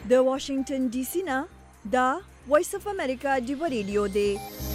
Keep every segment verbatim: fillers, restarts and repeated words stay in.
د واشنگټن ډي سي نه دا وایس اف امریکا ډیو ریډیو دی.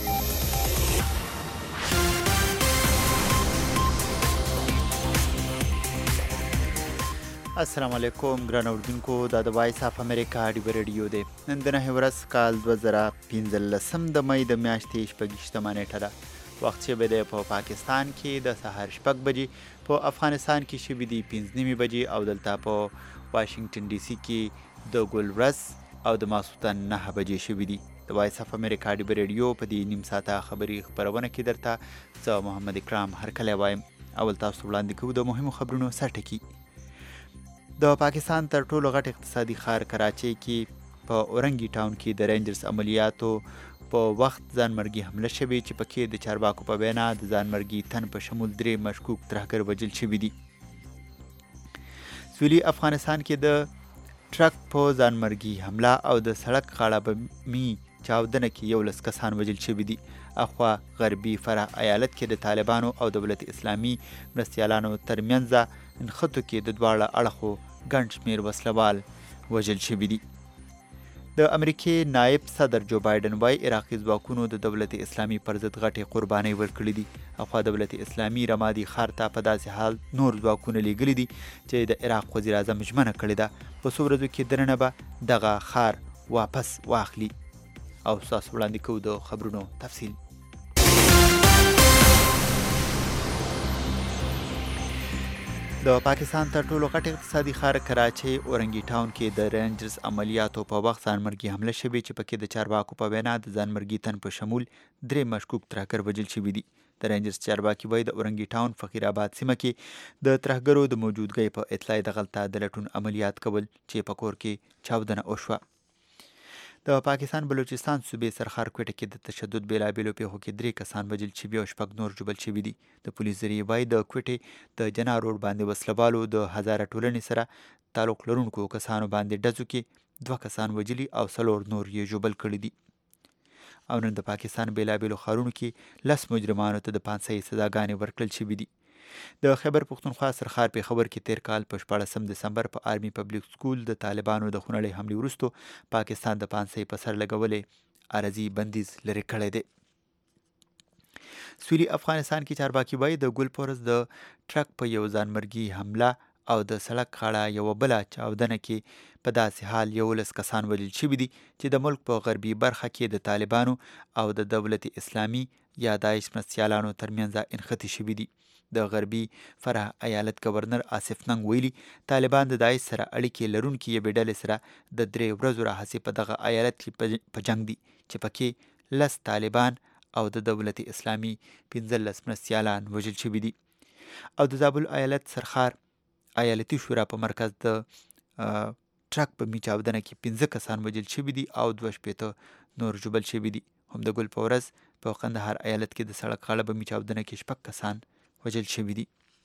السلام علیکم ګران اوردونکو، دا د وایس اف امریکا ډیو ریډیو دی. نن د نهه ورځ کال دوه زره پنځلسم د مې د میاشتې شپږیشتمه نیټه ده. وخت چې به دی په پاکستان کې د سهار شپږ بجې، په افغانستان کې شوي دي پنځه نیمې بجې، او دلته په واشنگټن ډي سي کې د ګل ورځ او د ماسخوتن نهه بجې شوي دي. د وایس اف امریکا ډیو ریډیو په دې نیم ساعته خبري خپرونه کې درته زه محمد اکرام هرکلی وایم. اول تاسو وړاندې کوو د مهمو خبرونو سرټکي. د پاکستان تر ټولو غټ اقتصادي ښار کراچۍ کې په اورنګي ټاون کې د رینجرز عملیاتو په وخت ځانمرګي حمله شوې چې پکې د چارواکو په وینا د ځانمرګي تن په شمول درې مشکوک ترهګر وژل شوي دي. سویلي افغانستان کې د ټرک په ځانمرګي حمله او د سړک غاړه بمي چاودنه کې یولس کسان وژل شوي دي. اخوا غربي فراه ایالت کې د طالبانو او دولت اسلامي مرستیالانو ترمنځ نښتو کې د دواړه اړخو ګڼ شمېر وسلوال وژل شوي دي. د امریکې نایب صدر جو بایډن وایي عراقي ځواکونو د دولت اسلامي پر ضد غټې قربانۍ ورکړي دي. اخوا دولت اسلامي رمادي ښار ته په داسې حال نور ځواکونه لیږلي دي چې د عراق وزیر اعظم ژمنه کړې ده په څو ورځو کې دننه به دغه ښار واپس واخلي. او ستاسو وړاندې کوو د خبرونو تفصیل. د پاکستان تر ټولو غټ اقتصادي ښار کراچۍ اورنګي ټاون کې د رینجرز عملیاتو په وخت ځانمرګي حمله شوې چې پکې د چارواکو په وینا د ځانمرګي تن په شمول درې مشکوک ترهګر وژل شوي دي. د رینجرز چارواکي وایي د اورنګي ټاون فقیر آباد سیمه کې د ترهګرو د موجودګۍ په اطلاع دغلته د لټون عملیات کول چې په کور کې چاودنه وشوه. د پاکستان بلوچستان صوبې سرخار کوټه کې د تشدد بیلابیلو پیښو کې درې کسان وژل شوي او شپږ نور ژوبل شوي دي. د پولیس ذریعې وایي د کوټې د جنا روډ باندې وسلوالو د هزاره ټولنې سره تعلق لرونکو کسانو باندې ډزو کې دوه کسان وژلي او څلور نور یې ژوبل کړي دي. او نن د پاکستان بیلابیلو ښارونو کې لس مجرمانو ته د پانسۍ سزاګانې ورکړل شوي دي. د خیبر پښتونخوا سرخار پېښور کې تیر کال په شپاړسم دسمبر په آرمي پبلیک سکول د طالبانو د خونړۍ حملې وروستو پاکستان د پانسۍ په سر لګولې عرضي بندیز لرې کړی دی. سویلي افغانستان کې چارواکي وایي د ګل پورز د ټرک په یو ځانمرګي حمله او د سړک غاړه یوه بله چاودنه کې په داسې حال یولس کسان وژل شوي دي چې د ملک په غربي برخه کې د طالبانو او د دولت اسلامي یا داعش مرستیالانو ترمنځ انښتې شوي دي. د غربي فراه ایالت گورنر آصف ننګ ویلي طالبان د داعش سره اړیکې لرونکي یوې ډلې سره د درې ورځو راهیسې په دغه ایالت کې په جنګ دي چې پکې لس طالبان او د دولت اسلامي پنځلس مرستیالان وژل شوي دي. او د زابل ایالت سرخار ایالتي شورا په مرکز د ټرک په می چاودنه کې پنځه کسان وژل شوي دي او دوه شپېته نور ژوبل شوي دي. هم د ګل په ورځ په قندهار ایالت کې د سړک غاړه په می چاودنه کې شپږ کسان وژل شوي دي.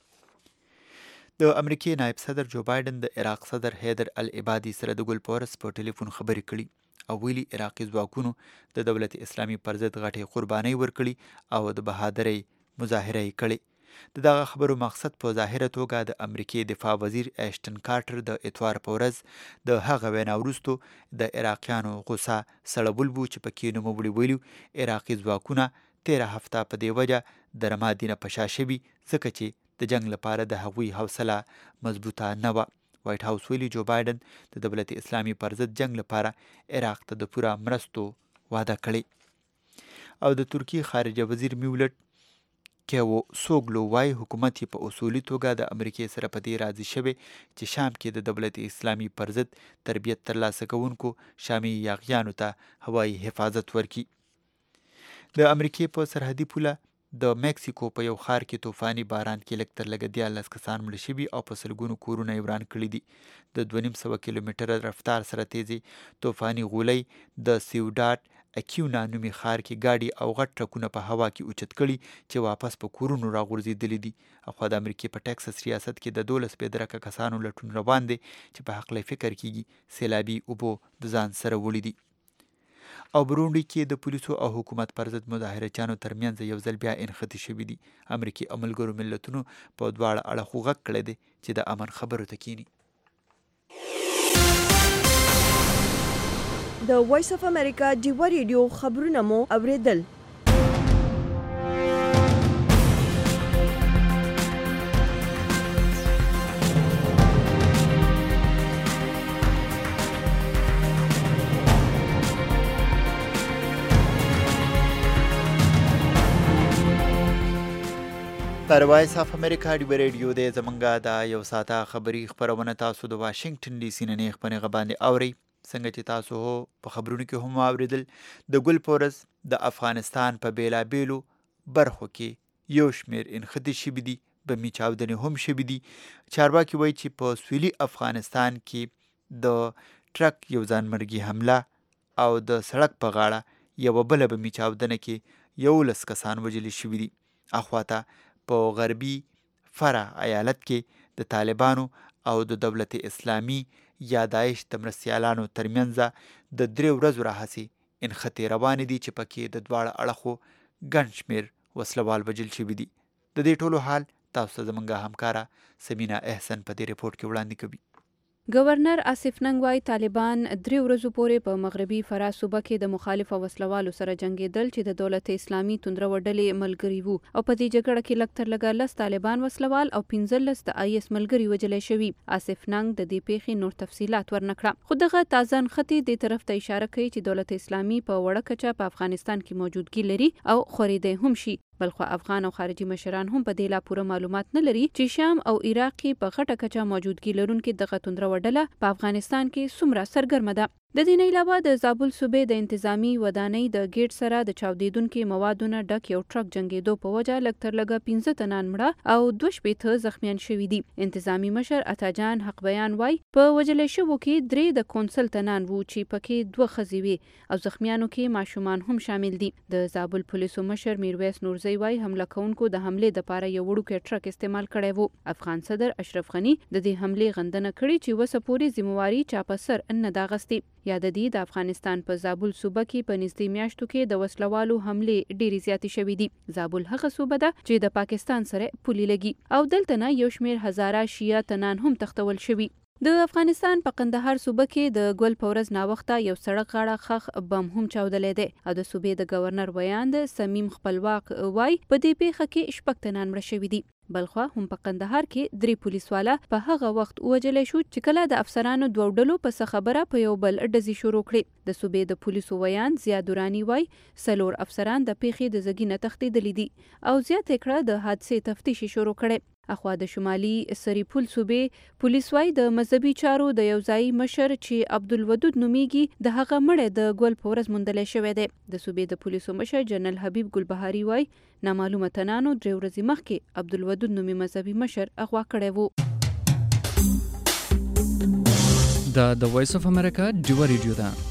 د امریکې نایب صدر جو بایډن د عراق صدر حیدر العبادي سره د ګل په ورځ په ټلیفون خبرې کړي او ویلي عراقي ځواکونو د دولت اسلامي پر ضد غټې قربانۍ ورکړي او د بهادرۍ مظاهره یې کړې. د دغه خبرو مقصد په ظاهره توګه د امریکې دفاع وزیر ایشټن کارټر د اتوار په ورځ د هغه وینا وروستو د عراقیانو غوسه سړول وو چې پکې نوموړي ویلي عراقي ځواکونه تیره هفته په دې وجه د رمادي نه په شا شوي ځکه چې د جنګ لپاره د هغوی حوصله مضبوطه نه وه. وایټ هاوس ویلي جو بایډن د دولت اسلامي پر ضد جنګ لپاره عراق ته د پوره مرستو وعده کړې. او د ترکیې خارجه وزیر میولټ کیو سوګلو وایي حکومت یې په اصولي توګه د امریکې سره په دې راضي شوی چې شام کې د دولت اسلامي پر ضد تربیت ترلاسه کوونکو شامي یاغیانو ته هوایي حفاظت ورکړي. د امریکې په سرحدي پوله د مکسیکو په یو ښار کې طوفاني باران کې لږ تر لږه دیارلس کسان مړه شوي او په سلګونو کورونه یې وران کړي دي. د دوه نیم سوه کیلومتره رفتار سره تیزې طوفاني غولۍ د سیوډاټ اکیونا نومي ښار کې ګاډي او غټ ټرکونه په هوا کې اوچت کړي چې واپس په کورونو راغورځېدلي دي. اخوا د امریکې په ټکساس ریاست کې د دولس بېدرکه کسانو لټون روان دی چې په هکله فکر کیږي سیلابي اوبو د ځان سره وړي دي. او برونډي کې د پولیسو او حکومت پر ضد مظاهرچیانو ترمنځ یو ځل بیا انښتې شوي دي. امریکې او ملګرو ملتونو په دواړه اړخو غږ کړی دی چې د امن خبرو ته کیني. د وایس اف امریکا ډیوا ریډیو خبرونه مو اوریدل. پر وایس اف امریکا ډیوا ریډیو د زمونږه د یو ساعته خبري خبرونه تاسو د واشنگټن ډي سي نه نیغ په نیغه باندې اورئ. څنګه چې تاسو په خبرونو کې هم واوریدل، د ګل په ورځ د افغانستان په بیلابیلو برخو کې یو شمېر انخدي شوي دي، بمي چاودنې هم شوي دي. چارواکي وایي چې په سویلي افغانستان کې د ټرک یو ځانمرګي حمله او د سړک په غاړه یوه بله بمي چاودنه کې یولس کسان وژلي شوي دي. اخواته په غربي فرع ایالت کې د طالبانو او د دولت اسلامي یا داعش د مرستیالانو ترمنځ د درې ورځو راهیسې انخطې روانې دي چې پکې د دواړه اړخو ګڼ شمېر وسلوال وژل شوي دي. د دې ټولو حال تاسو ته زموږ همکاره سمینا احسن په دې ریپورټ کې وړاندې کوي. گورنر آصف ننګ وایي طالبان درې ورځو پورې په مغربي فراه صوبه کې د مخالفو وسلوالو سره جنګېدل چې د دولت اسلامي توندره ډلې ملګري وو او په دې جګړه کې لږ تر لږه لس طالبان وسلوال او پنځلس د آی اس ملګري وژلي شوي. آصف ننګ د دې پیښې نور تفصیلات ورنکړه، خو دغه تازه نښتې دې طرف ته اشاره کوي چې دولت اسلامي په وړه کچه په افغانستان کې موجودګي لري او خورېدی هم شي. بلخو افغان او خارجي مشران هم په دې لا پوره معلومات نه لري چې شام او عراق کې په غټه کچه موجودګي لرونکي دغه توندره ډله په افغانستان کې څومره سرګرمه ده. د دې نه علاوه د زابل صوبې د انتظامی ودانۍ د ګیټ سره د چاودیدونکو موادونو ډک یو ټرک جنګېدو په وجه لږ تر لږه پنځه تنان مړه او دوه شپېته زخمیان شوي دي. انتظامی مشر عطاجان حق بیان وایي په وژلو شوو کې درې د کونسل تنان وو چې پکې دوه ښځې وې او زخمیانو کې ماشومان هم شامل دي. د زابل پولیسو مشر میرویس نورزی وایي حمله کوونکو د حملې لپاره یو وړوکی ټرک استعمال کړی وو. افغان صدر اشرف غني د دې حملې غندنه کړې چې وسه پورې ذمہواري چا په سر نه دا غستې. یا د دې د افغانستان په زابل صوبه کې په نږدې میاشتو کې د وسلوالو حملې ډېرې زیاتې شوې دي. زابل هغه صوبه ده چې د پاکستان سره پولي لګي او دلته نه یو شمېر هزاره شیعه تنان هم تختول شوي. د افغانستان په قندهار صوبه کې د ګل په ورځ ناوخته یو سړک غاړه خخ بم هم چاودلی دی او د صوبې د گورنر ویاند سمیم خپلواک وای په دې پیښه کې شپږ تنان مړه شوي دي. بلخوا هم په قندهار کې درې پولیسواله په هغه وخت وژلی شو چې کله د افسرانو دوه ډلو په خبره په یو بل ډزې شروع کړې. د صوبې د پولیسو ویاند زیاد دورانی وای څلور افسران د پیښې د زګي نه تښتېدلي دي او زیاته کړه د حادثې تفتیش شروع کړي. اخوا د شمالي سریپول صوبې پولیس وای د مذهبي چارو د یو ځای مشر چې عبدالودود نومیږي د هغه مړی د ګل په ورځ موندلی شوی دی. د صوبې د پولیسو مشر جنرال حبیب ګلبهاري وای نامعلومه تنانو درې ورځې مخکې عبدالودود نومي مذهبي مشر اغوا کړی وو. دا د وایس اف امریکا ډیوا ریډیو ده.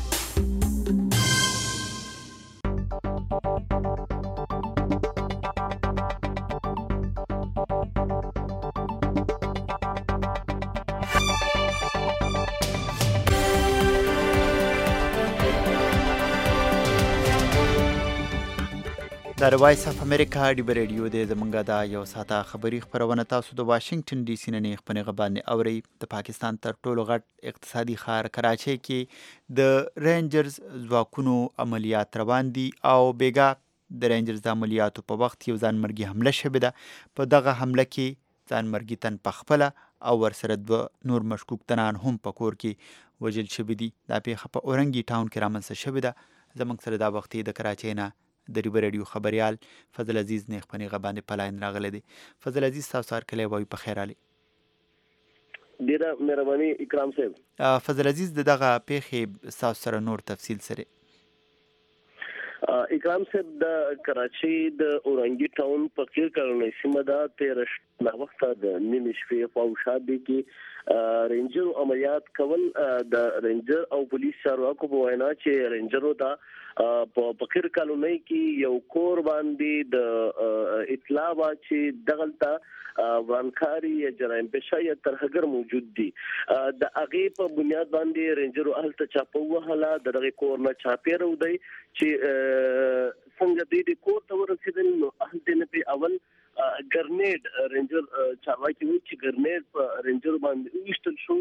د وایس اف امریکا ډیوا ریډیو د زمونږه د یو ساعته خبري خبرونه تاسو د واشنگټن ډي سي نه نیغ په نیغه باندې اورئ. د پاکستان تر ټولو غټ اقتصادي ښار کراچۍ کې د رینجرز ځواکونو عملیات روان دي او بیګا د رینجرز د عملیاتو په وخت یو ځانمرګي حمله شوې ده. په دغه حمله کې ځانمرګي تن پخپله او ورسره دوه نور مشکوک تنان هم په کور کې وژل شوي دي. دا پیښه په اورنګي ټاون کې رامنځته شوې ده. زموږ سره دا وختي د کراچۍ نه د ډیوا ریډیو خبریال فضل عزیز نیغ په نیغه باندې په لاین راغلی دی. فضل عزیز تاسو هر کلی وایي په خیر علي. ډیره مهرباني اکرام صاحب. فضل عزیز د دغه پیښې تاسو سره نور تفصیل سره. اکرام صاحب د کراچۍ د اورنګي ټاون په قیر کلونی سیمه ده تیر ناوخته د نیمې شپې په شادي کې رینجر عملیات کول د رینجر او پولیس چارواکو په وینا چې رینجرو ته په بقیر کالونی کې یو کور باندې د اطلاع وا چې دغلطه ورانکاری یا جرایم پیشه یا ترهګر موجود دي. د هغه په بنیاد باندې رینجرو اهلته چاپو وهله دغه کور نه چاپی رو دی چې څنګه د دې کور ته ورسېدل نو اهل نه په اول ګرنیډ رینجر چارواکي وی چې ګرنیډ په رینجر باندې وشتل شو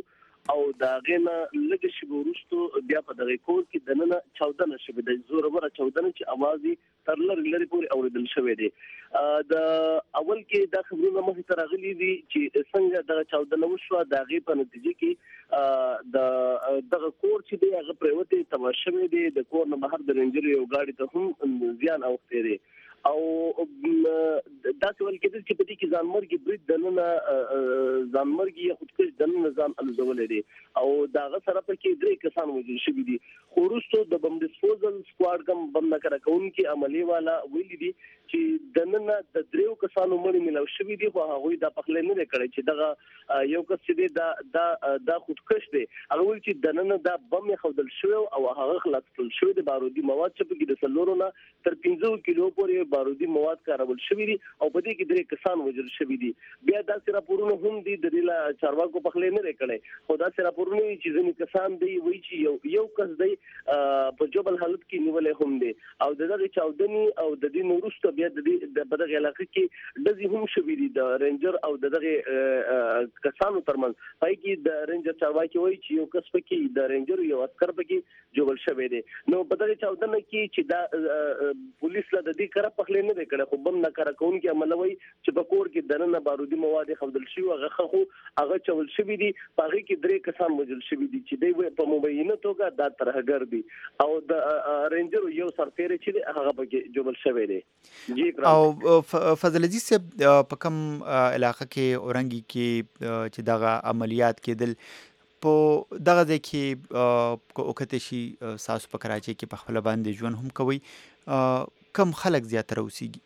او دا غینه لږ شی ورستو بیا په دغه کور کې دنه چودنه شوه د زور وره چودنه چې اوازي تر لری لری پورې اوریدل شوې دي د اول کې دا خبرونه مخې ته راغلي دي چې څنګه د چودنه وشو د غي په نتیجه کې د دغه کور چې دی هغه پریوته تماشوي دي د کور نه بهر د رنجر یو گاډي ته هم زیان اوخته دي او دا څه ول کېدل چې په دې کې ځانمرګي برید دنه ځانمرګي خودکش دنه ځان الزولې دي او دا غ سره په کې درې کسان وژل شوي دي خورستو د بم ډیسپوزل سکواډ کم بم نه کړه کوونکی عملی والا ویلي دي چې دنه د دریو کسانو مړي ملو شوي دي خو هغه د پخلې نه کړي چې دغه یو کس چې دا دا د خودکش دي هغه ویل چې دنه دا بم خودل شوی او هغه خلاصول شوی د بارودي مواد چې په کې د سلورونه تر پنځه کیلو پورې بارودي مواد کارول شوی دي او په دې کې درې کسان وژل شوی دي بیا دا سره پورونه هم دي د ریلا چارواکو پخلې نه کړي خو دا سره پورونه چې ځینې کسان دی وایي چې یو یو کس دی په جبل حالت کې نیولې هم دي او دغه چاودنی او د دې نورسته بیا د دې په دغه علاقې کې د دې هم شوی دي د رینجر او دغه کسانو ترمن پای کې د رینجر چارواکي وایي چې یو کس پکې د رینجر یو عسكر پکې جوړ شوی دی نو په دغه چاودنه کې چې دا پولیس لا د دې کړه پخلې نه کړه خو بم نه کړه کون کې عملوي چې په کور کې دنه بارودي مواد خودل شي او هغه خو هغه چول شوی دي هغه کې درې کسان وژل شوی دي چې دوی په مبینه توګه دا ترهګر دي او د رینجر یو سرتیر چې هغه په جوړل شوی دی جی او فضل عزیز صاحب په کوم علاقه کې اورنګي کې چې دغه عملیات کېدل په دغه ځای کې کو وکته شي ساسو په کراچۍ کې په خپل باندې ژوند هم کوي کم خلک زیاتره اوسېږي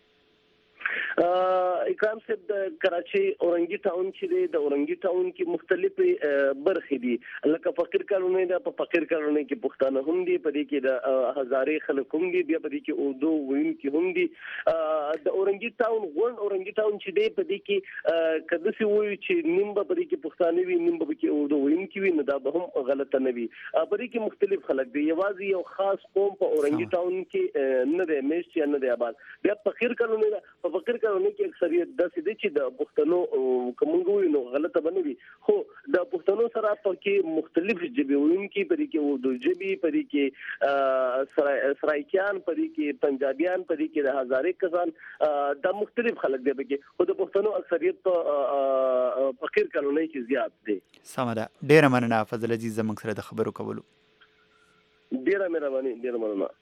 اکرام صاحب د کراچۍ اورنګي ټاون چې دی د اورنګي ټاون کې مختلفې برخې دي لکه فقیر کالونی ده په فقیر کالونی کې پښتانه هم دي په دې کې د هزارې خلک هم دي بیا په دې کې اردو ویونکي هم دي د اورنګي ټاون غون اورنګي ټاون چې دی په دې کې کده سی وایي چې نیم به په دې کې پښتانه وي نیم به کې اردو ویونکي وي نو دا به هم غلطه نه وي په دې کې مختلف خلک دي یوازې یو خاص قوم په اورنګي ټاون کې نه دی مېشت یا نه دی آباد بیا فقیر کالونی ده په فقیر کالونی کې اکثریت د سې دي چې د پښتنو کومنګوي نو غلطه بنوي خو د پښتنو سره په کې مختلف ژبې ویونکي په دې کې اردو ژبې په دې کې سرایکیان په دې کې پنجابیان په دې کې د هزارې کسان د مختلف خلک دی په کې خو د پښتنو اکثریت په فقیر کالونی کې زیات دی سمه ده ډیره مننه فضل عزیز زموږ سره د خبرو کولو ډیره مهرباني ډیره مننه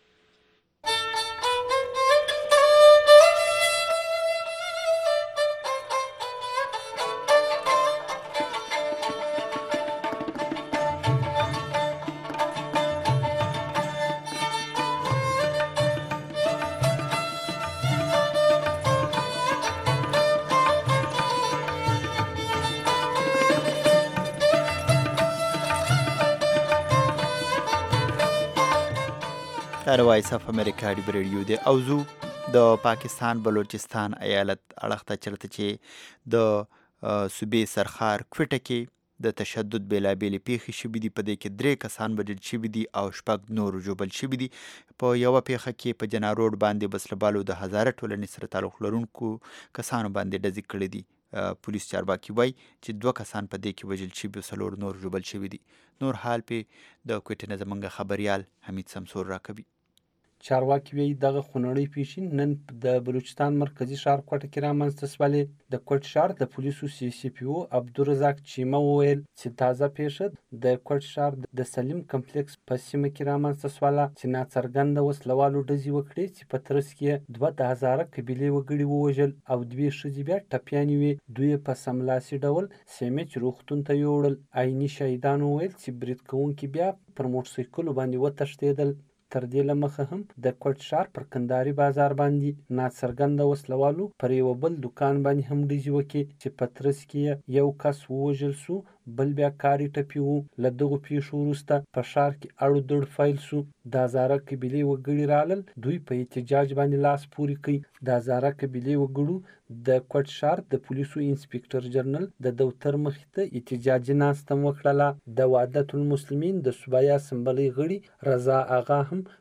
دا وایس اف امریکا دی ریډیو دی او زو د پاکستان بلوچستان ایالت اړخته چرته چې د صوبې سرخار کوټه کې د تشدد بیلابېلې پیښې شوي دي په دې کې درې کسان وژل شوي دي او شپږ نور ژوبل شوي دي په یوه پیښه کې په جنا روډ باندې بسلبالو د هزاره ټولنې سره تعلق لرونکو کسانو باندې ډزې کړې دي پولیس چارواکي وایي چې دوه کسان په دې کې وژل شوي او څلور نور ژوبل شوي دي نور حال پې د کوټې نه زموږ خبریال حمید سمسور راکوي چارواکي وایي دغه خونړۍ پیښې نن د بلوچستان مرکزي ښار کوټه کې رامنځته شولې د کوټ ښار د پولیسو سی سی پی او عبدالرزاق چیمه وویل چې تازه پیښه د کوټ ښار د سلیم کمپلیکس په سیمه کې رامنځته شوله چې ناڅرګنده وسلوالو ډزې وکړې چې په ترڅ کې دوه د هزاره قبیلې وګړي ووژل او دوې ښځې بیا ټپیانې وې دوی په سملاسي ډول سیمچ روغتون ته یوړل عیني شهیدان وویل چې برید کوونکي بیا پر موټرسایکلو باندې وتښتېدل تر دې له مخه هم د کوټ ښار پر کندهاري بازار باندې ناڅرګنده وسلوالو پر یوه بل دوکان باندې هم ډزې وکړې چې په ترڅ کې یو کس ووژل سو بل بیا کاري ټپي و له دغو پیښو وروسته په ښار کې اړو دوړ پیل سو د هزاره قبیلې وګړي رالل دوی په احتجاج باندې لاس پورې کوي د هزاره قبیلې وګړو د کوټ ښار د پولیسو انسپکټر جنرال د دفتر مخې ته احتجاجي ناسته هم وکړله د وحدت المسلمین د صوبایي اسمبلۍ غړي رضا اغا هم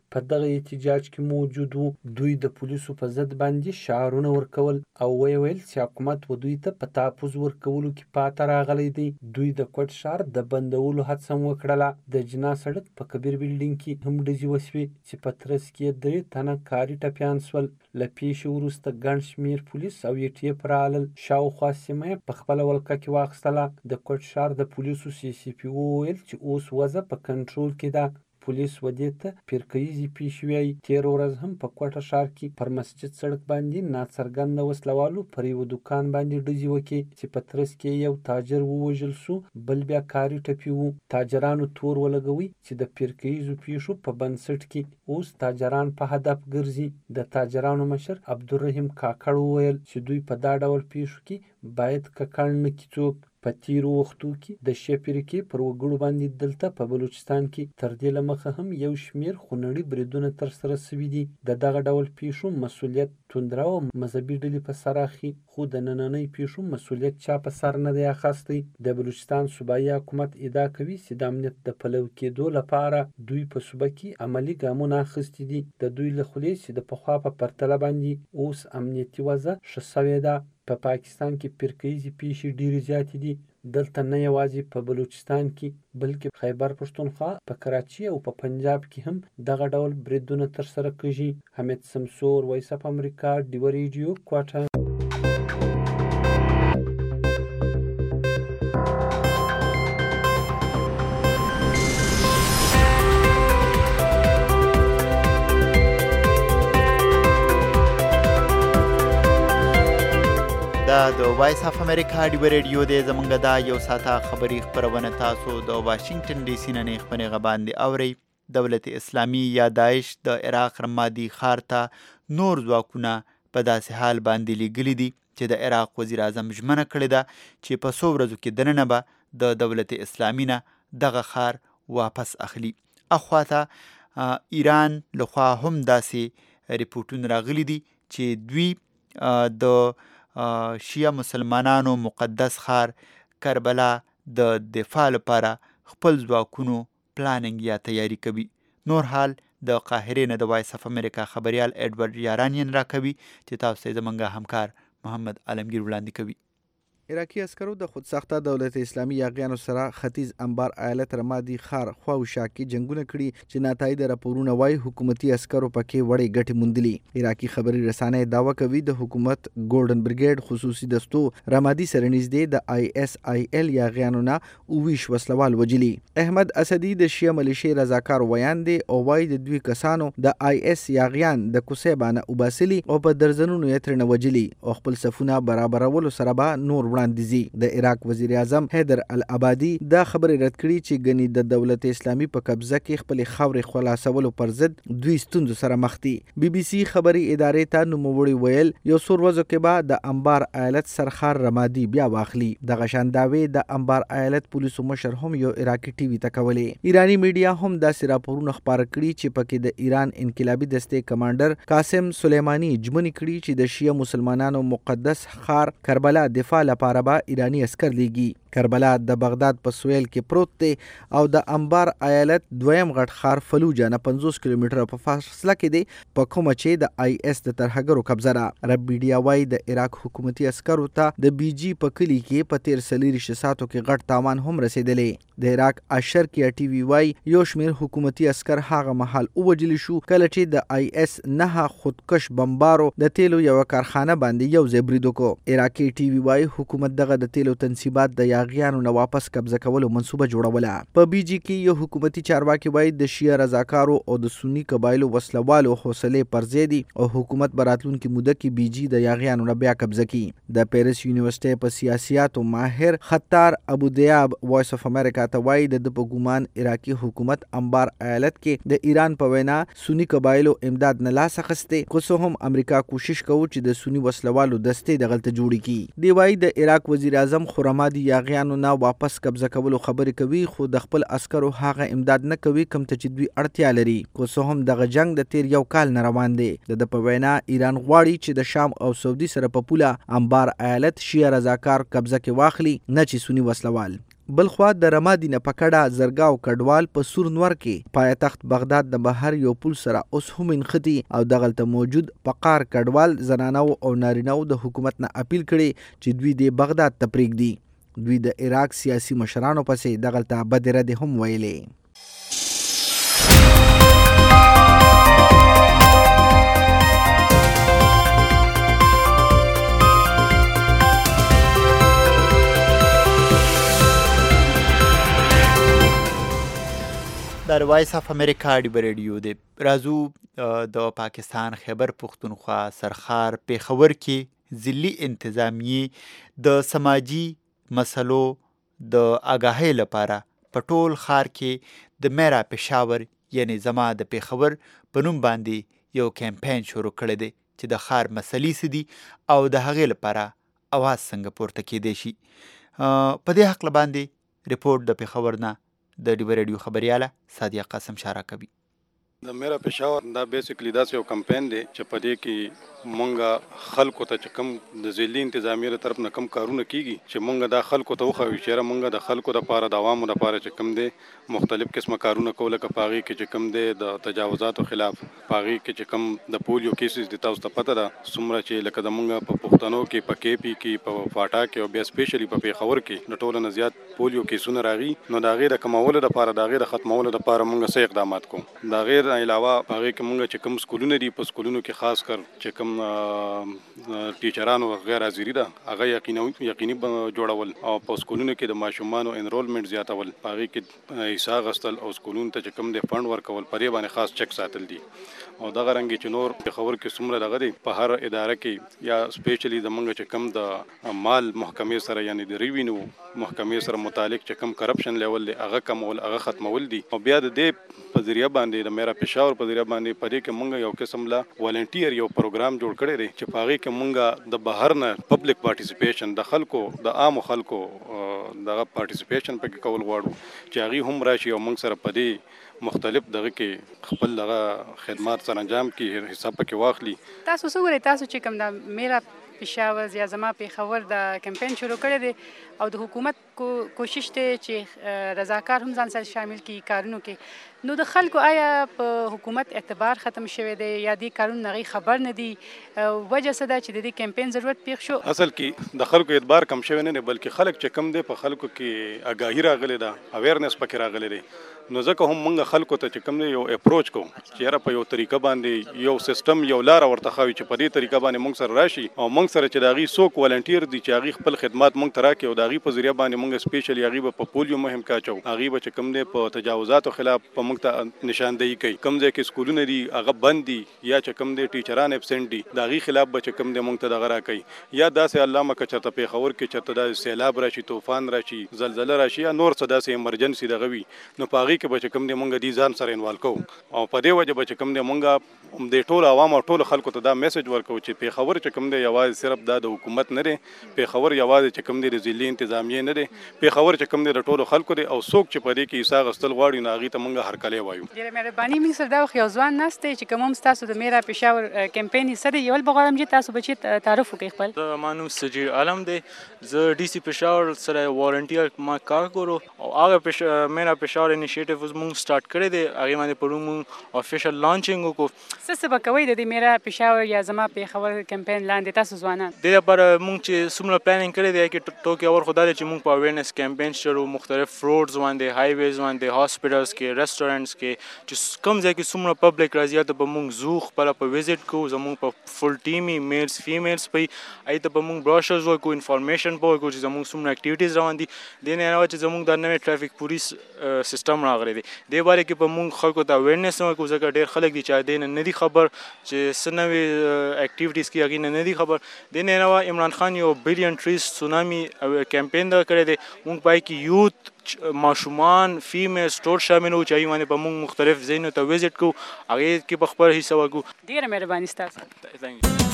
په دغه احتجاج کې موجود وو. دوی د پولیسو په ضد باندې شعارونه ورکول او ویې ویل چې حکومت و دوی ته په تحفظ ورکولو کې پاته راغلی دی. دوی د کوټ ښار د بندولو هڅه هم وکړله. د جنا سړک په کبیر بلډینګ کې هم ډزې وسوې چې په ترڅ کې درې تنه کاري ټپیان سول. له پیښې وروسته ګڼ شمېر پولیس او یې ټیپ راغلل. شاوخوا سیمه یې په خپله ولکه کې واخیستله. د کوټ ښار د پولیسو سی سی پي او وویل چې اوس وضع په کنټرول کې ده. پولیس ودې ته پیرکیزې پیښې وایي. تېره ورځ هم په کوټه ښار کې پر مسجد سړک باندې ناڅرګنده وسلوالو پر یوه دوکان باندې ډزې وکړې چې په ترڅ کې یو تاجر ووژل سو، بل بیا کاري ټپي و. تاجرانو تور ولګوي چې د پیرکیزو پیښو په بنسټ کې اوس تاجران په هدف ګرځي. د تاجرانو مشر عبدالرحیم کاکړ وویل چې دوی په دا ډول پیښو کې باید ککړ نه کړي څوک. په تیرو وختو کې د شی فرقې پر وګړو باندې دلته په بلوچستان کې تر دې له مخه هم یو شمېر خونړي بریدونه ترسره سوي دي. د دغه ډول پیښو مسؤلیت توندره او مذهبي ډلې په سر اخلي، خو د نننۍ پیښو مسؤلیت چا په سر نه دی اخیستی. د بلوچستان صوبایي حکومت ادعا کوي چې د امنیت د پلو کېدو لپاره دوی په صوبه کې عملي ګامونه اخیستي دي. د دوی له خولې چې د پخوا په پرتله باندې اوس امنیتي وضع ښه سوې ده. په پا پاکستان کې پیرکیزې پیښې ډېرې زیاتې دي. دلته نه یوازې په بلوچستان کې بلکې خیبر پښتونخوا، په کراچي او په پنجاب کې هم دغه ډول بریدونه ترسره کېږي. حمید سمسور، وایس اف امریکا، ډیوه ریډیو، کوټه. دا د وایس اف امریکا ډیوه ریډیو دی. زمونږ دا یو ساعته خبري خپرونه تاسو د واشنگټن ډي سي نه خپرېږه باندې اورئ. دولت اسلامي یا داعش د عراق رمادي ښار ته نور ځواکونه په داسې حال باندې لیږلي دي چې د عراق وزیر اعظم ژمنه کړې ده چې په څو ورځو کې دننه به د دولت اسلامي نه دغه ښار واپس اخلي. اخواته ایران لخوا هم داسې ریپورټونه راغلي دي چې دوی د شیعه مسلمانانو مقدس ښار کربلا د دفاع لپاره خپل ځواکونو پلاننګ یا تیاری کوي. نور حال د قاهرې نه د وایس اف امریکا خبریال ایډورډ یارانین راکوي چې تاسو ته زموږ همکار محمد عالمگیر وړاندې کوي. عراقي عسکرو د خودساخته دولت اسلامي یاغیانو سره ختیځ انبار ایالت رمادي ښار خواوشا کې جنگونه کړي چې ناتایده راپورونه وایي حکومتي عسکرو پکې وړې ګټې موندلي. عراقي خبري رسانې دعوه کوي د حکومت ګولډن بریګیډ خصوصي دستو رمادي سره نږدې د آی اس آی ایل یاغیانو نه اوویش وسلوال وجلي. احمد اسدي د شیعه ملیشې رضاکار ویان دی او وایي د دوی کسانو د آی اس یاغیان د کوڅې باندې وباسلي او په درزنونو یې ترنه وجلي او خپل صفونه برابرولو سره به نور د عراق وزیر اعظم حیدر العبادي دا خبرې رد کړي چې ګنې د دولت اسلامي په قبضه کې خپل خاورې خلاصولو پر ضد دوی ستونزو سره مخ دي. بي بي سي خبري ادارې ته نوموړي ویل یو څو ورځو کې به د انبار ایالت سرخار رمادي بیا واخلي. دغه شان داوی د انبار ایالت پولیسو مشر هم یو عراقي ټي وي ته کولې. ایرانی میډیا هم داسې راپورونه خپاره کړي چې پکې د ایران انقلابي دستې کمانډر قاسم سلیمانی ژمنې کړي چې د شیعه مسلمانانو مقدس ښار کربلا دفاع لپاره با ایرانی عسکر لیږي. کربلا د بغداد په سویل کې پروت دی او د انبار ایالت دویم غټ ښار فلوجه نه پنځوس کیلومتره په فاصله کې دی په کومه چې د آی اس د ترهګرو قبضه ده. رب میډیا وایي د عراق حکومتي عسکرو ته د بي جي په کلي کې په تیر څلېرویشت ساعتو کې غټ تاوان هم رسېدلی. د عراق اشرقیه ټي وي وایي یو شمېر حکومتي عسکر هغه مهال ووجلی شو کله چې د آی اس نه خودکش بمبارو د تیلو یوه کارخانه باندې یو ځای برید وکړو. عراقي ټي وي وایي حکومت دغه د تیلو تنصیبات د یاغیانو نه واپس قبضه کولو منصوبه جوړوله. په بي جي کې یو حکومتي چارواکي وایي د شیعه رضاکارو او د سني قبایلو وسلوالو حوصلې پر ځای دي او حکومت به راتلونکي موده کې بي جي د یاغیانو نه بیا قبضه کړي. د پیرس یونیورسټۍ په سیاسیاتو ماهر خطار ابو دیاب وایس اف امریکا ته وایي د په ګومان عراقي حکومت انبار ایالت کې د ایران په وینا سني قبایلو امداد نه لاس اخیستی، خو څه هم امریکا کوشش کوي چې د سني وسلوالو دستې دغلته جوړې کړي. دی وایي د عراق وزیر اعظم خرمادي یاغیانو نه واپس قبضه کولو خبرې کوي خو د خپل عسکرو هغه امداد نه کوي کوم ته چې دوی اړتیا لري. خو څه هم دغه جنگ د تیر یو کال نه روان دی. د په وینا ایران غواړي چې د شام او سعودي سره په پوله انبار ایالت شیعه رضاکار قبضه کې واخلي، نه چې سني وسلوال. بلخوا د رمادي نه پکړه زرګاو کډوال په سورنور کې پایتخت بغداد د بهر یو پل سره اوس هم انختی او دغلته موجود پقار کډوال زنانو او نارینو د حکومت نه اپیل کړي چې دوی د بغداد ته پرېږدي. دوی د عراق سیاسي مشرانو پسې دغلته بدرد هم ویلې. د وایس اف امریکا ډیو ریډیو دی. راځو د پاکستان خیبر پختونخوا سرخار پیښور کې ضلعي انتظامیې د سماجي مسلو د آګاهۍ لپاره په ټول ښار کې د میرا پېښور یعنی زما د پیښور په نوم باندې یو کمپاین شروع کړی دی چې د ښار مسلې څه دي او د هغې لپاره اواز څنګه پورته کیدی شي. په دې هکله باندې ریپورټ د پیښور نه د ډیو ریډیو خبرياله سادیه قاسم شارع کوي. د میرا پېښور دا بیسیکلی داسې یو کمپاین دی چې په دې کې مونږ خلکو ته چې کوم د ضلعي انتظامیې له طرف نه کوم کارونه کیږي چې مونږ دا خلکو ته وښایو چې مونږ د خلکو دپاره د عوامو دپاره چې کوم دی مختلف قسمه کارونه کوو، لکه په هغې کې چې کوم دی د تجاوزاتو خلاف، په هغې کې چې کوم د پولیو کیسز دي تاسو ته پته ده څومره چې لکه د مونږ په پښتنو کې په کې پي کې په فاټا کې او بیا سپیشلي په پېښور کې د ټولو نه زیات پولیو کیسونه راغي، نو د هغې د کمولو دپاره د هغې د ختمولو دپاره مونږ څه اقدامات کوو. د هغې نه علاوه په هغې کې مونږ چې کوم سکولونه دي په سکولونو کې خاص کر چې کوم ټیچرانو غیر حاضري ده هغه یقیني یقیني جوړول او په سکولونو کې د ماشومانو انرولمنټ زیاتول، په هغې کې حصه اخیستل او سکولونو ته چې کوم دی فنډ ورکول، په دې باندې خاص چک ساتل دي. او دغه رنګې چې نور پېښور کې څومره دغه دی په هر اداره کې یا سپیشلي د مونږ چې کوم د مال محکمې سره یعنی د ریوینیو محکمې سره متعلق چې کوم کرپشن لیول دی هغه کمول هغه ختمول دي. او بیا د دې په ذریعه باندې د میرا پېښور په ذریعه باندې په دې کې مونږ یو قسم لا والنټیر یو پروګرام جوړ کړی دی چې په هغې کې مونږ د بهر نه پبلک پارټیسپیشن د خلکو د عامو خلکو دغه پارټیسپیشن پکې کول غواړو چې هغې هم راشي او مونږ سره په دې مختلف دغه کې خپل دغه خدمات سره انجام کې حصه پکې واخلي. تاسو څه ګورئ تاسو چې کوم د میرا پېښور یا زما پېښور د کمپاین شروع کړی دی او د حکومت کو کوشش دی چې رضاکار هم ځان سره شامل کړي کارونو کې، نو د خلکو آیا په حکومت اعتبار ختم شوی دی یا دې کارونه هغوی خبر نه دي؟ وجه څه ده چې د دې کمپاین ضرورت پیښ شو؟ اصل کې د خلکو اعتبار کم شوی نه دی بلکې خلک چې کم دی په خلکو کې آګاهي راغلی ده، اویرنس پکې راغلی دی. نو ځکه هم مونږ خلکو ته چې کوم دی یو اپروچ کوو چې یاره په یو طریقه باندې یو سیستم یو لاره ورته ښایو چې په دې طریقه باندې مونږ سره راشي او مونږ سره چې د هغې څوک والنټیر دي چې هغې خپل خدمات مونږ ته راکړي او د هغې په ذریعه باندې مونږ سپیشلي هغې به په پولیو مهم کې اچوو، هغې به چې کوم دی په تجاوزاتو خلاف په مونږ ته نشاندهي کوي. کوم ځای کې سکولونه دي هغه بند دي یا چې کوم دی ټیچران ابسنټ دي د هغې خلاف به چې کوم دی مونږ ته دغه راکوي، یا داسې علامه که چېرته پېښور کې چېرته داسې سیلاب راشي، طوفان راشي، زلزله راشي یا نور څه داسې ایمرجنسي دغه وي، نو په هغې کې به چې کوم دی مونږ دې ځان سره انوالو کوو. او په دې وجه به چې کوم دی مونږ د ټولو عوامو او ټولو خلکو ته دا میسج ورکوو چې پېښور چې کوم دی یوازې صرف دا د حکومت نه دی، پېښور یوازې چې کوم دی د ضلعي انتظامیې نه دی، پېښور چې کوم دی د ټولو خلکو دی او څوک چې په دې کې حصه اخیستل غواړي نو هغې ته مونږ هرکلی وایو. ډېره مهرباني. موږ سره دا وخت یو ځوان ناست دی چې کوم هم ستاسو د میرا پېښور کمپاین حصه دی، یول به غواړم چې تاسو به چې تعارف وکړئ خپل. زما نوم سجیر عالم دی، زه ډي سي پېښور سره والنټیر ما کار کړو او هغه میرا پېښور انیشیټیو اوس مونږ سټارټ کړی دی، هغې باندې پرون مونږ افیشل لانچینګ وکړو. څه څه به کوئ د دې میرا پېښور یا زما پېښور کمپاین لاندې تاسو ځوانان؟ دې لپاره مونږ چې څومره پلانینګ کړی دی کې ټوکې اول خو دا دی چې مونږ په اویرنس کمپین شروع مختلف روډز باندې، هایویز باندې، هاسپټلز کې، ریسټورنټس کې چې کوم ځای کې څومره پبلک راځي هلته به مونږ زو خپله په وزټ کوو، زمونږ په فل ټیم یې میلز فیمیلز په هغې ته به مونږ براشرز ورکوو، انفارمیشن به ورکوو چې زمونږ څومره اکټیویټیز روان دي. دې نه علاوه چې زمونږ دا نوی ټرافیک پولیس سیسټم راغلی دی دې باره کې به مونږ خلکو ته اویرنس ورکوو، ځکه ډېر خلک دي چې دې نه نه دي خبر چې څه نوې اکټیویټیز کوي هغې نه نه دي خبر. دې نه علاوه عمران خان یو بلین ټریز سونامي کمپین دغه کړی دی، مونږ په هغې کې یوت ماشومان فیمیلز ټول شامل وو چې هغې باندې به مونږ مختلف ځایونو ته وزټ کوو، هغې کې به خپل حصه ورکوو. ډېره مهرباني ستاسو.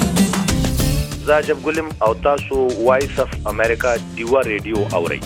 زه عجب ګلم او تاسو وایس اف امریکا ډیوا ریډیو اورئ.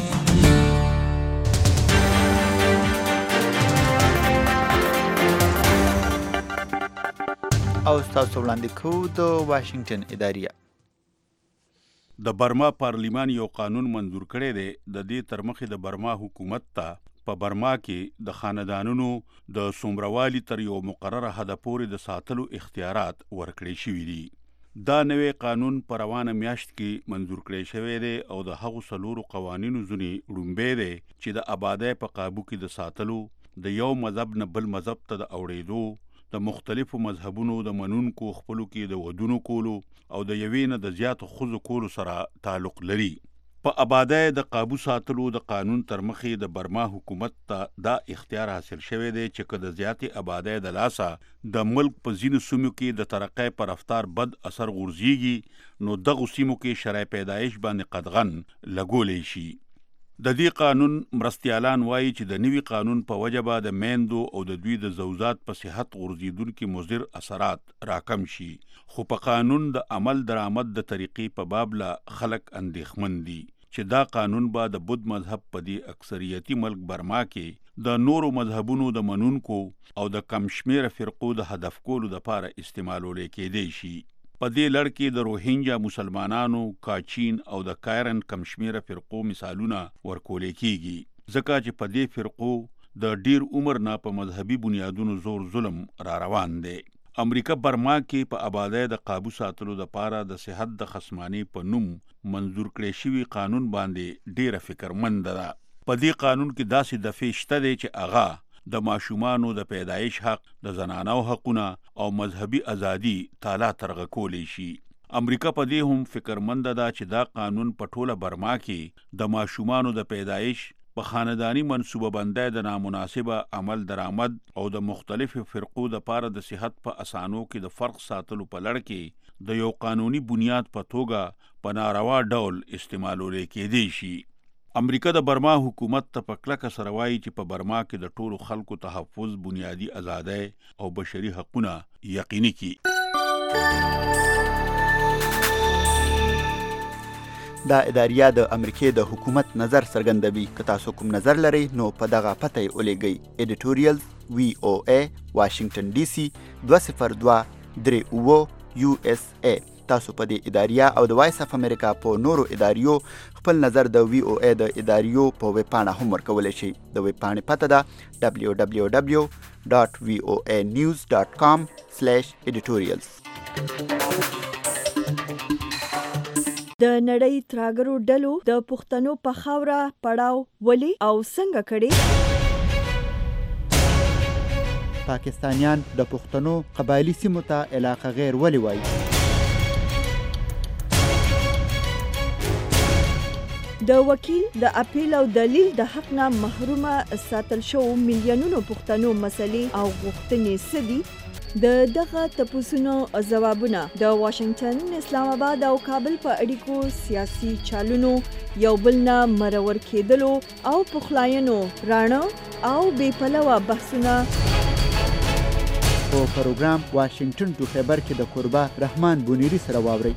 او ستاسو وړاندې کوو د واشنګټن اداریه. د برما پارلیمان یو قانون منظور کړی دی د دې تر مخې د برما حکومت ته په برما کې د خاندانونو د څومروالي تر یو مقرره حده پورې د ساتلو اختیارات ورکړي شوي دي. دا نوی قانون په روانه میاشت کې منظور کړی شوی دی او د هغو څلورو قوانینو ځینې ړومبی دی چې د آبادۍ په قابو کې د ساتلو، د یو مذهب نه بل مذهب ته د اوړېدو، د مختلفو مذهبونو د منونکو خپلو کې د ودونو کولو او د یوې نه د زیاتو ښځو کولو سره تعلق لري. په آبادۍ د قابو ساتلو د قانون تر مخې د برما حکومت ته دا اختیار حاصل شوی دی چې که د زیاتې آبادۍ د لاسه د ملک په ځینو سیمو کې د ترقۍ په رفتار بد اثر غورځېږي نو دغو سیمو کې شرای پیدایش باندې قدغن لګولی شي. د دې قانون مرستیالان وایي چې د نوي قانون په وجه به د میندو او د دوی د زوجات په صحت غورځېدونکي مضر اثرات راکم شي، خو په قانون د عمل درآمد د طریقې په باب له خلک اندېښمن دي چې دا قانون به د بود مذهب په دې اکثریتي ملک برما کې د نورو مذهبونو د منونکو او د کم شمېره فرقو د هدف کولو دپاره استعمالولی کېدی شي. په دې لړ کې د روهینجا مسلمانانو، کاچین او د کایرن کم شمېره فرقو مثالونه ورکولی کېږي، ځکه چې په دې فرقو د ډیر عمر نه په مذهبي بنیادونو زور ظلم را روان دی. امریکا برما کې په آبادۍ د قابو ساتلو دپاره د صحت د خصمانۍ په نوم منظور کړی شوي قانون باندې ډیره فکرمنده ده. په دې قانون کې داسې دفعې شته دی چې هغه د ماشومانو د پیدایش حق، د زنانو حقونه او مذهبي ازادي تالا ترغه کولی شي. امریکا په دې هم فکرمنده ده چې دا قانون په ټوله برما کې د ماشومانو د پیدایش، په خاندانی منصوبه بندۍ د نامناسبه عمل درآمد او د مختلفو فرقو دپاره د صحت په اسانو کې د فرق ساتلو په لړ کې د یو قانوني بنیاد په توګه په ناروا ډول استعمالولی کېدی شي. امریکا د برما حکومت ته په کلکه سره وایي چې په برما کې د ټولو خلکو تحفظ، بنیادي ازادۍ او بشري حقونه یقیني کړي. دا اداریه د امریکې د حکومت نظر څرګندوي. که تاسو کوم نظر لرئ نو په دغه پته یې ولیږئ: ایډیټوریل وی او ای واشنگټن ډي سي دوه صفر دوه درې اوه یو اس ای. تاسو په دې اداریه او د وایس اف امریکا په نورو اداریو خپل نظر د وی او ای د اداریو په ویب پاڼه هم ورکولی شئ. د ویب پاڼې پته ده دبلیو دبلیو دبلیو ډاټ وی او ای نیوز ډاټ کام سلیش ایډیټوریلز. د نړۍ تراګرو ډلو د پښتنو په خاوره پړاو ولې او څنګه کړي؟ پاکستانیان د پښتنو قبایلي سیمو ته علاقه غیر ولې وایي؟ د وکیل د اپیل او دلیل د حق نه محرومه ساتل شو میلیونونو پښتنو مسلې او غوښتنې څه دي؟ د دغه تپوسونو ځوابونه د واشنگټن، اسلام آباد او کابل په اړیکو، سیاسي چالونو، یو بل نه مرور کېدلو او پخلاینو راڼه او بې پلوه بحثونه په پروګرام واشنگټن ټو خیبر کې د قربا رحمان بونیری سره واورئ.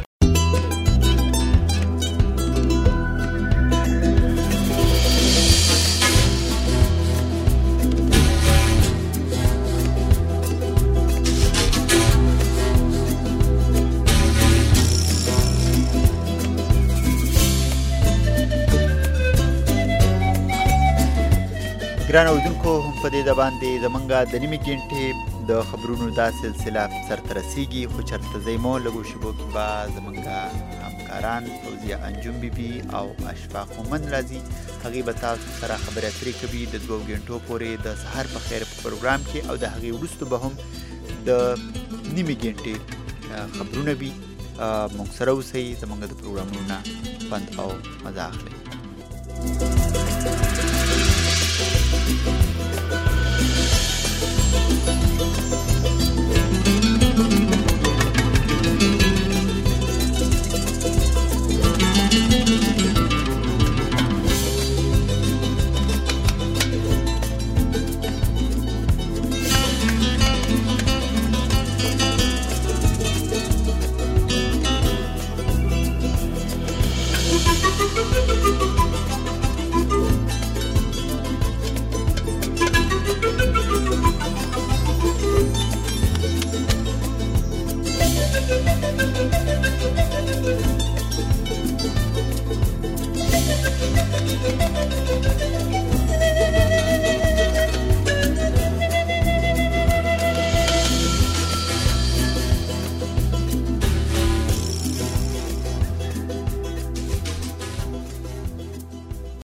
ګران اورېدونکو، هم په دې د باندې زمونږ د نیمې ګنټې د خبرونو دا سلسله سرته رسیږي، خو چېرته ځئ مو لږو شېبو کې به زمونږ همکاران فوزیه انجم بیبي او اشفاق مومن راځي. هغې به تاسو سره خبرې اترې کوي د دوو ګنټو پورې د سهار په خیر په پروګرام کې، او د هغې وروسته به هم د نیمې ګنټې خبرونه وي. موږ سره اوسئ، زمونږ د پروګرامونو نه خوند او مزه اخلئ.